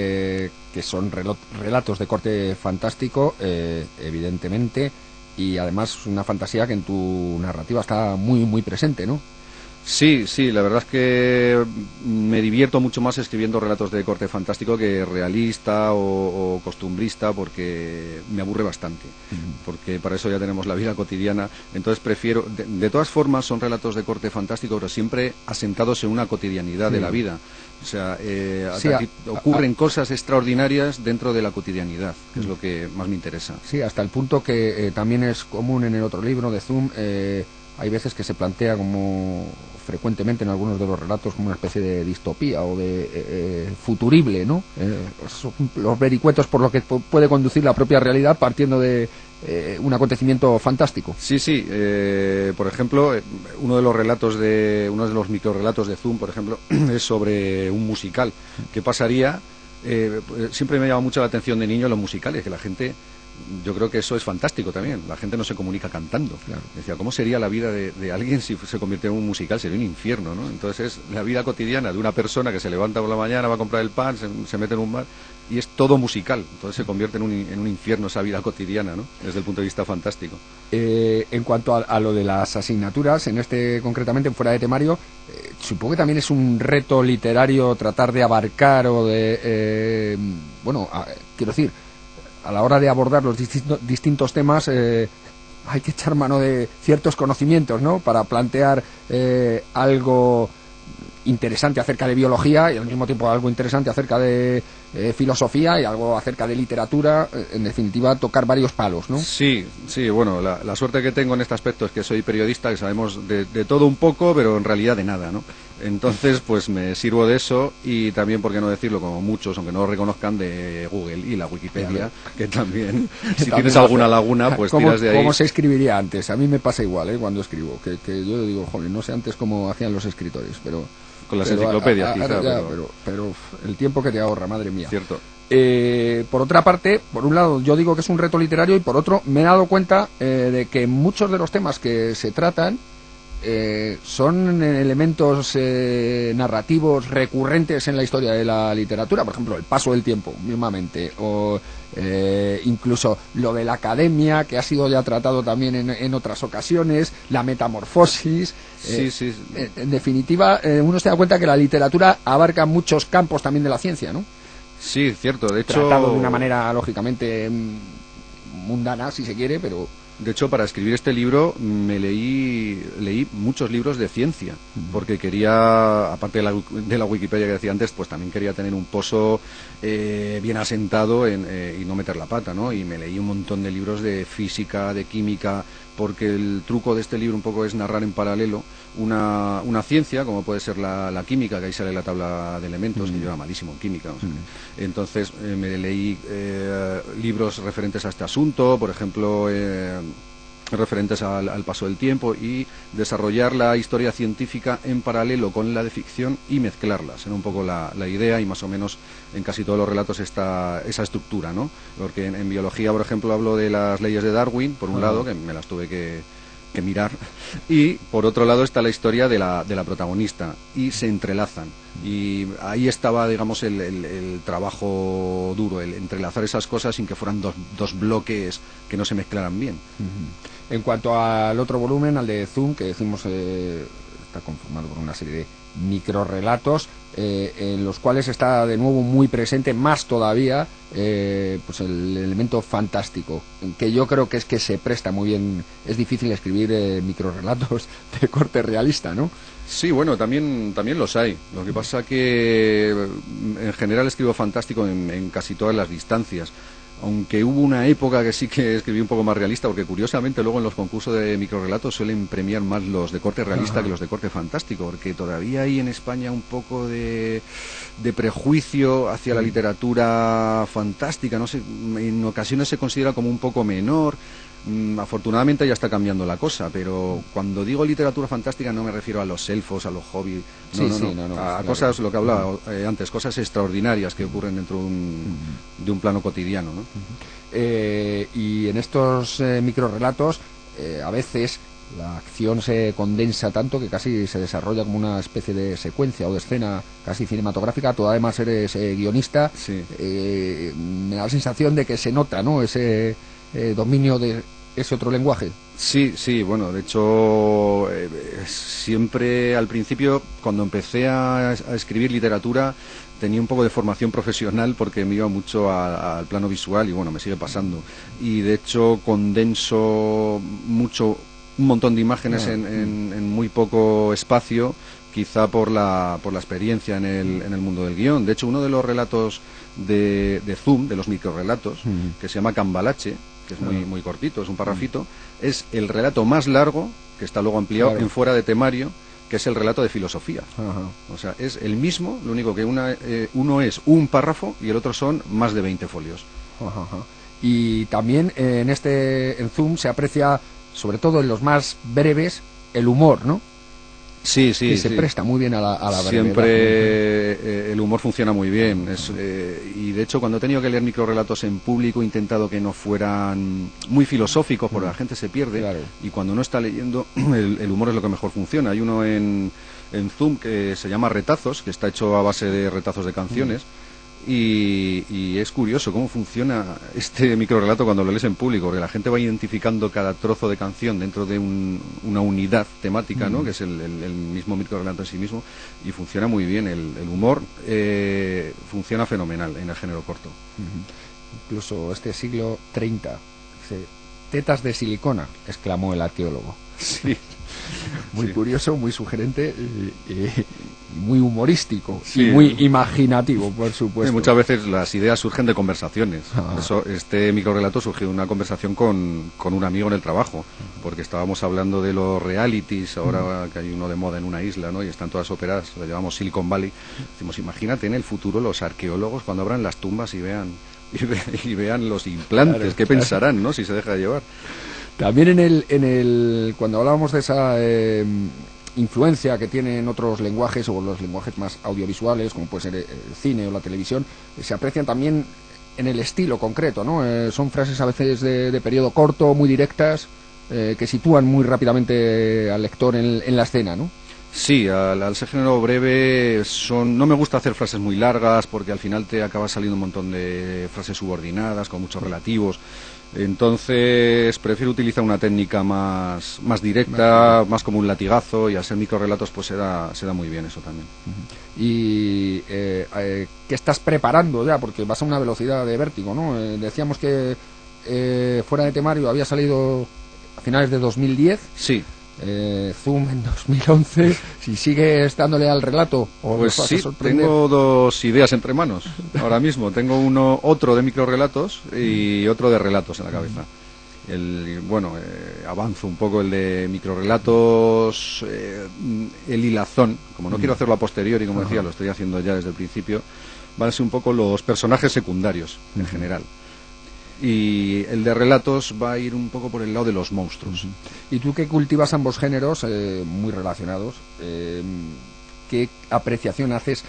de que son relatos de corte fantástico, eh, evidentemente, y además una fantasía que en tu narrativa está muy muy presente, ¿no? Sí, sí, la verdad es que me divierto mucho más escribiendo relatos de corte fantástico que realista o, o costumbrista, porque me aburre bastante, uh-huh. porque para eso ya tenemos la vida cotidiana. Entonces prefiero, de, de todas formas son relatos de corte fantástico, pero siempre asentados en una cotidianidad sí. de la vida. O sea, eh, sí, aquí a, ocurren a, cosas extraordinarias dentro de la cotidianidad, que es lo que más me interesa. Sí, hasta el punto que eh, también es común en el otro libro de Zoom, eh, hay veces que se plantea como frecuentemente en algunos de los relatos como una especie de distopía o de eh, eh, futurible, ¿no? Eh, son los vericuetos por lo que p- puede conducir la propia realidad partiendo de eh, un acontecimiento fantástico. Sí, sí. Eh, por ejemplo, uno de los relatos de uno de los microrelatos de Zoom, por ejemplo, es sobre un musical. ¿Qué pasaría? Eh, siempre me ha llamado mucho la atención de niño los musicales, que la gente... Yo creo que eso es fantástico también. La gente no se comunica cantando. Claro. Decía, ¿cómo sería la vida de, de alguien si se convirtiera en un musical? Sería un infierno, ¿no? Entonces es la vida cotidiana de una persona que se levanta por la mañana, va a comprar el pan, se, se mete en un bar y es todo musical. Entonces se convierte en un, en un infierno esa vida cotidiana, ¿no? Desde el punto de vista fantástico. Eh, en cuanto a, a lo de las asignaturas, en este concretamente en Fuera de Temario, eh, supongo que también es un reto literario tratar de abarcar o de, eh, bueno, a, quiero decir, a la hora de abordar los distinto, distintos temas eh, hay que echar mano de ciertos conocimientos, ¿no? Para plantear eh, algo interesante acerca de biología y al mismo tiempo algo interesante acerca de eh, filosofía y algo acerca de literatura, eh, en definitiva tocar varios palos, ¿no? Sí, sí, bueno, la, la suerte que tengo en este aspecto es que soy periodista, que sabemos de, de todo un poco, pero en realidad de nada, ¿no? Entonces, pues me sirvo de eso y también, por qué no decirlo, como muchos, aunque no lo reconozcan, de Google y la Wikipedia, que también, si también tienes alguna laguna, pues tiras de ahí. ¿Cómo se escribiría antes? A mí me pasa igual, ¿eh? Cuando escribo, que, que yo digo, joder, no sé antes cómo hacían los escritores, pero... Con las pero enciclopedias, a, a, a, quizá. Ya, pero... Pero, pero el tiempo que te ahorra, madre mía. Cierto. Eh, por otra parte, por un lado, yo digo que es un reto literario y por otro, me he dado cuenta eh, de que muchos de los temas que se tratan Eh, son elementos eh, narrativos recurrentes en la historia de la literatura, por ejemplo el paso del tiempo mismamente, o eh, incluso lo de la academia, que ha sido ya tratado también en, en otras ocasiones, la metamorfosis. Sí, eh, sí. En, en definitiva, eh, uno se da cuenta que la literatura abarca muchos campos también de la ciencia, ¿no? Sí, cierto, de hecho... Tratado de una manera, lógicamente, mundana, si se quiere, pero... De hecho, para escribir este libro me leí leí muchos libros de ciencia, porque quería, aparte de la, de la Wikipedia que decía antes, pues también quería tener un pozo eh, bien asentado en, eh, y no meter la pata, ¿no? Y me leí un montón de libros de física, de química, porque el truco de este libro un poco es narrar en paralelo una, una ciencia, como puede ser la, la química, que ahí sale la tabla de elementos, mm. que yo era malísimo en química. O sea, mm. Entonces eh, me leí eh, libros referentes a este asunto, por ejemplo, eh, referentes al, al paso del tiempo, y desarrollar la historia científica en paralelo con la de ficción y mezclarlas. Era un poco la, la idea, y más o menos en casi todos los relatos está esa estructura, ¿no? Porque en, en biología, por ejemplo, hablo de las leyes de Darwin, por un uh-huh. lado, que me las tuve que, que mirar, y por otro lado está la historia de la, de la protagonista, y se entrelazan. Y ahí estaba, digamos, el, el, el trabajo duro, el entrelazar esas cosas sin que fueran dos, dos bloques que no se mezclaran bien. Uh-huh. En cuanto al otro volumen, al de Zoom, que decimos eh, está conformado por una serie de microrelatos, eh, en los cuales está de nuevo muy presente, más todavía, eh, pues el elemento fantástico, que yo creo que es que se presta muy bien. Es difícil escribir eh, microrelatos de corte realista, ¿no? Sí, bueno, también también los hay. Lo que pasa que en general escribo fantástico en, en casi todas las distancias. Aunque hubo una época que sí que escribí un poco más realista, porque curiosamente luego en los concursos de microrelatos suelen premiar más los de corte realista Ajá. que los de corte fantástico, porque todavía hay en España un poco de, de prejuicio hacia la literatura fantástica. No sé, en ocasiones se considera como un poco menor. Mm, afortunadamente ya está cambiando la cosa, pero cuando digo literatura fantástica no me refiero a los elfos, a los hobbits, no, sí, no, sí, no, no, no, a claro. cosas, lo que hablaba eh, antes, cosas extraordinarias que ocurren dentro de un, uh-huh. de un plano cotidiano, ¿no? Uh-huh. eh, y en estos eh, microrelatos eh, a veces la acción se condensa tanto que casi se desarrolla como una especie de secuencia o de escena casi cinematográfica. Tú además eres eh, guionista, sí. eh, me da la sensación de que se nota, ¿no?, ese Eh, dominio de ese otro lenguaje. Sí, sí, bueno, de hecho eh, siempre al principio, cuando empecé a, a escribir literatura, tenía un poco de formación profesional porque me iba mucho a, al plano visual, y bueno, me sigue pasando, y de hecho condenso mucho, un montón de imágenes en, en, en muy poco espacio, quizá por la, por la experiencia en el, en el mundo del guión. De hecho, uno de los relatos de, de Zoom, de los microrelatos, mm. que se llama Cambalache, que es muy, muy cortito, es un parrafito, mm. es el relato más largo, que está luego ampliado claro. en Fuera de Temario, que es el relato de filosofía. Ajá. O sea, es el mismo, lo único que una, eh, uno es un párrafo y el otro son más de veinte folios. Ajá. Y también eh, en este en Zoom se aprecia, sobre todo en los más breves, el humor, ¿no? Sí, sí, que se sí. presta muy bien a la, a la Siempre eh, el humor funciona muy bien. Es, eh, y de hecho, cuando he tenido que leer microrelatos en público, he intentado que no fueran muy filosóficos, porque la gente se pierde. Claro. Y cuando uno está leyendo, el, el humor es lo que mejor funciona. Hay uno en, en Zoom que se llama Retazos, que está hecho a base de retazos de canciones. Mm. Y, y es curioso cómo funciona este microrelato cuando lo lees en público, porque la gente va identificando cada trozo de canción dentro de un, una unidad temática, ¿no? Mm. Que es el, el, el mismo microrelato en sí mismo, y funciona muy bien. El, el humor eh, funciona fenomenal en el género corto. Mm-hmm. Incluso este siglo treinta, tetas de silicona, exclamó el arqueólogo. Sí. Muy sí. curioso, muy sugerente y, y muy humorístico, sí. y muy imaginativo, por supuesto. Sí, muchas veces las ideas surgen de conversaciones. Ah. Eso, este microrelato surgió de una conversación con, con un amigo en el trabajo, porque estábamos hablando de los realities, ahora que hay uno de moda en una isla, ¿no? Y están todas operadas, lo llamamos Silicon Valley. Decimos, imagínate en el futuro los arqueólogos cuando abran las tumbas y vean y, ve, y vean los implantes, claro, ¿qué claro. pensarán, ¿no?, si se deja de llevar? También en el, en el cuando hablábamos de esa eh, influencia que tienen otros lenguajes, o los lenguajes más audiovisuales, como puede ser el cine o la televisión, se aprecian también en el estilo concreto, ¿no? Eh, son frases a veces de, de periodo corto, muy directas, eh, que sitúan muy rápidamente al lector en, en la escena, ¿no? Sí, al, al ser género breve son, no me gusta hacer frases muy largas, porque al final te acaba saliendo un montón de frases subordinadas con muchos relativos. Entonces prefiero utilizar una técnica más, más directa, más como un latigazo, y al ser microrelatos pues se da, se da muy bien eso también. Uh-huh. Y eh, eh, ¿qué estás preparando ya? Porque vas a una velocidad de vértigo, ¿no? Eh, decíamos que eh, Fuera de Temario había salido a finales de dos mil diez. Sí. Eh, Zoom en dos mil once, si sigues dándole al relato o pues sí, tengo dos ideas entre manos ahora mismo. Tengo uno, otro de microrelatos y otro de relatos en la cabeza. El, bueno, eh, avanzo un poco el de microrelatos, eh, el hilazón, como no quiero hacerlo a posteriori, como decía, lo estoy haciendo ya desde el principio, van a ser un poco los personajes secundarios en general. Y el de relatos va a ir un poco por el lado de los monstruos. Uh-huh. Y tú que cultivas ambos géneros, eh, muy relacionados, eh, ¿qué apreciación haces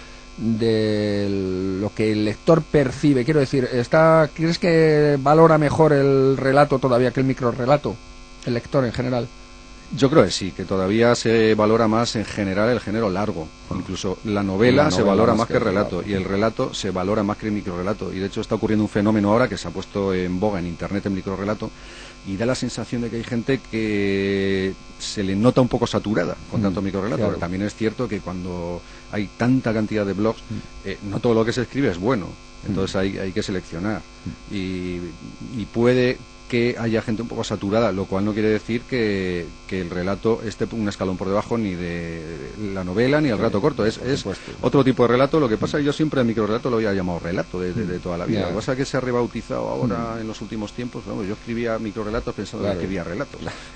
de lo que el lector percibe? Quiero decir, está, ¿crees que valora mejor el relato todavía que el microrrelato, el lector en general? Yo creo que sí, que todavía se valora más en general el género largo. Incluso la novela, la novela se valora más, más que el relato, relato, y el relato se valora más que el microrrelato. Y de hecho está ocurriendo un fenómeno ahora que se ha puesto en boga en internet, el microrrelato, y da la sensación de que hay gente que se le nota un poco saturada con mm, tanto microrrelato. Claro. También es cierto que cuando hay tanta cantidad de blogs, mm. eh, no todo lo que se escribe es bueno. Entonces mm. hay, hay que seleccionar. Mm. Y, y puede que haya gente un poco saturada, lo cual no quiere decir que, que el relato esté un escalón por debajo ni de la novela ni el relato corto. Es, es otro tipo de relato. Lo que pasa es que yo siempre el microrelato lo había llamado relato de, de, de toda la vida. Yeah. Lo que pasa es que se ha rebautizado ahora mm. en los últimos tiempos. Bueno, yo escribía microrelatos pensando claro. que escribía relatos.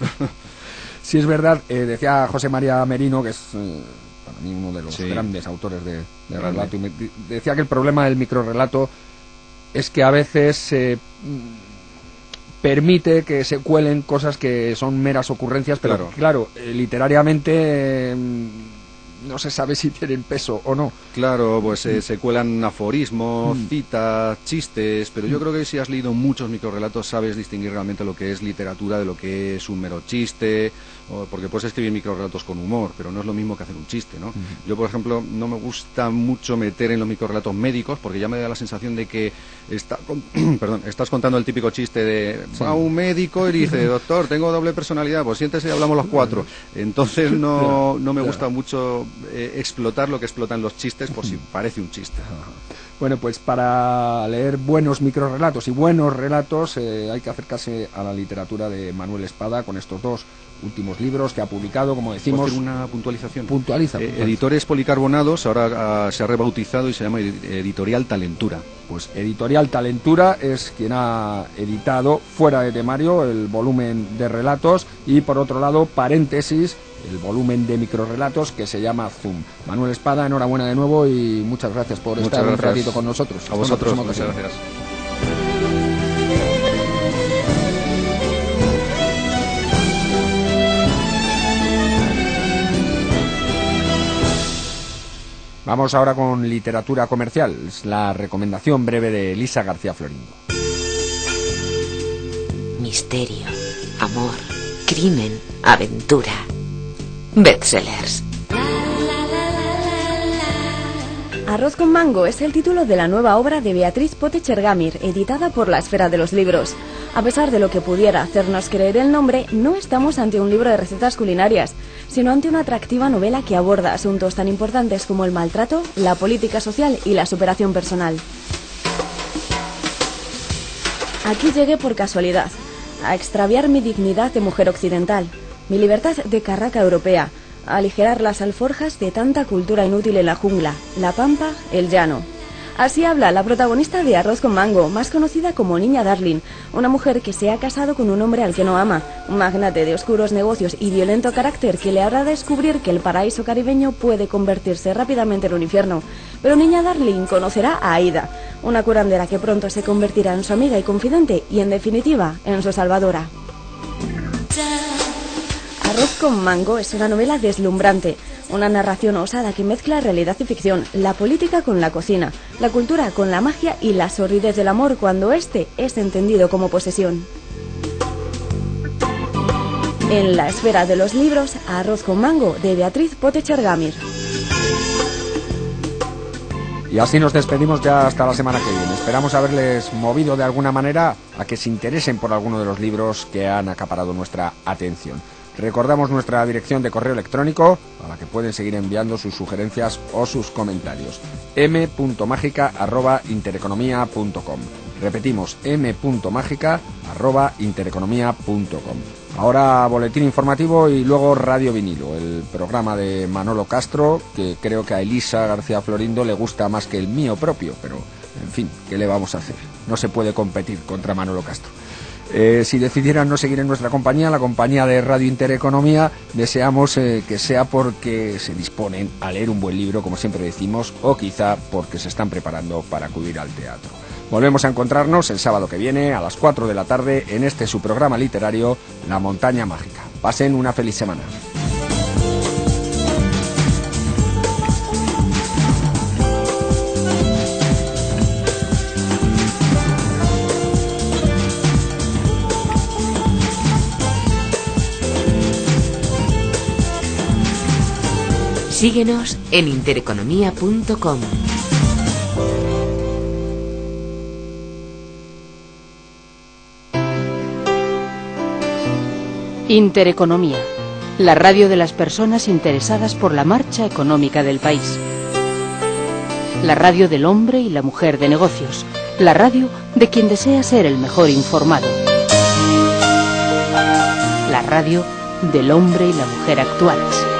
Sí, es verdad. Eh, decía José María Merino, que es eh, para mí uno de los sí. grandes autores de, de relato, y me, decía que el problema del microrelato es que a veces eh, permite que se cuelen cosas que son meras ocurrencias, pero claro, claro eh, literariamente eh, no se sabe si tienen peso o no. Claro, pues eh, se cuelan aforismos, mm. citas, chistes, pero yo creo que si has leído muchos microrelatos sabes distinguir realmente lo que es literatura de lo que es un mero chiste, o, porque puedes escribir microrelatos con humor, pero no es lo mismo que hacer un chiste, ¿no? Mm. Yo, por ejemplo, no me gusta mucho meter en los microrelatos médicos, porque ya me da la sensación de que está con, perdón, estás contando el típico chiste de sí. va un médico y dice, doctor, tengo doble personalidad, pues siéntese y hablamos los cuatro. Entonces no, no me gusta mucho eh, explotar lo que explotan los chistes por si parece un chiste. Bueno, pues para leer buenos microrelatos y buenos relatos eh, hay que acercarse a la literatura de Manuel Espada con estos dos últimos libros que ha publicado, como decimos. ¿Puedo hacer una puntualización? Puntualiza. Eh, Editores Policarbonados, ahora uh, se ha rebautizado y se llama Editorial Talentura. Pues Editorial Talentura es quien ha editado Fuera de Temario, el volumen de relatos, y por otro lado, Paréntesis, el volumen de microrelatos que se llama Zoom. Manuel Espada, enhorabuena de nuevo y muchas gracias por muchas estar gracias. un ratito con nosotros. A vosotros, muchas gracias. Vamos ahora con literatura comercial, es la recomendación breve de Elisa García Florindo. Misterio, amor, crimen, aventura. Bestsellers. Arroz con mango es el título de la nueva obra de Beatriz Pote-Chergamir, editada por La Esfera de los Libros. A pesar de lo que pudiera hacernos creer el nombre, no estamos ante un libro de recetas culinarias, sino ante una atractiva novela que aborda asuntos tan importantes como el maltrato, la política social y la superación personal. Aquí llegué por casualidad, a extraviar mi dignidad de mujer occidental, mi libertad de carraca europea, a aligerar las alforjas de tanta cultura inútil en la jungla, la pampa, el llano. Así habla la protagonista de Arroz con Mango, más conocida como Niña Darling, una mujer que se ha casado con un hombre al que no ama, un magnate de oscuros negocios y violento carácter que le hará descubrir que el paraíso caribeño puede convertirse rápidamente en un infierno. Pero Niña Darling conocerá a Aida, una curandera que pronto se convertirá en su amiga y confidente y, en definitiva, en su salvadora. Arroz con Mango es una novela deslumbrante, una narración osada que mezcla realidad y ficción, la política con la cocina, la cultura con la magia y la sordidez del amor cuando éste es entendido como posesión. En La Esfera de los Libros, Arroz con Mango, de Beatriz Pote-Chergamir. Y así nos despedimos ya hasta la semana que viene. Esperamos haberles movido de alguna manera a que se interesen por alguno de los libros que han acaparado nuestra atención. Recordamos nuestra dirección de correo electrónico a la que pueden seguir enviando sus sugerencias o sus comentarios: m punto mágica arroba intereconomía punto com. Repetimos, m.mágica arroba intereconomía punto com. Ahora boletín informativo y luego Radio Vinilo, el programa de Manolo Castro, que creo que a Elisa García Florindo le gusta más que el mío propio, pero en fin, ¿qué le vamos a hacer? No se puede competir contra Manolo Castro. Eh, si decidieran no seguir en nuestra compañía, la compañía de Radio Intereconomía, deseamos eh, que sea porque se disponen a leer un buen libro, como siempre decimos, o quizá porque se están preparando para acudir al teatro. Volvemos a encontrarnos el sábado que viene a las cuatro de la tarde en este su programa literario, La Montaña Mágica. Pasen una feliz semana. Síguenos en intereconomía punto com. Intereconomía, la radio de las personas interesadas por la marcha económica del país. La radio del hombre y la mujer de negocios. La radio de quien desea ser el mejor informado. La radio del hombre y la mujer actuales.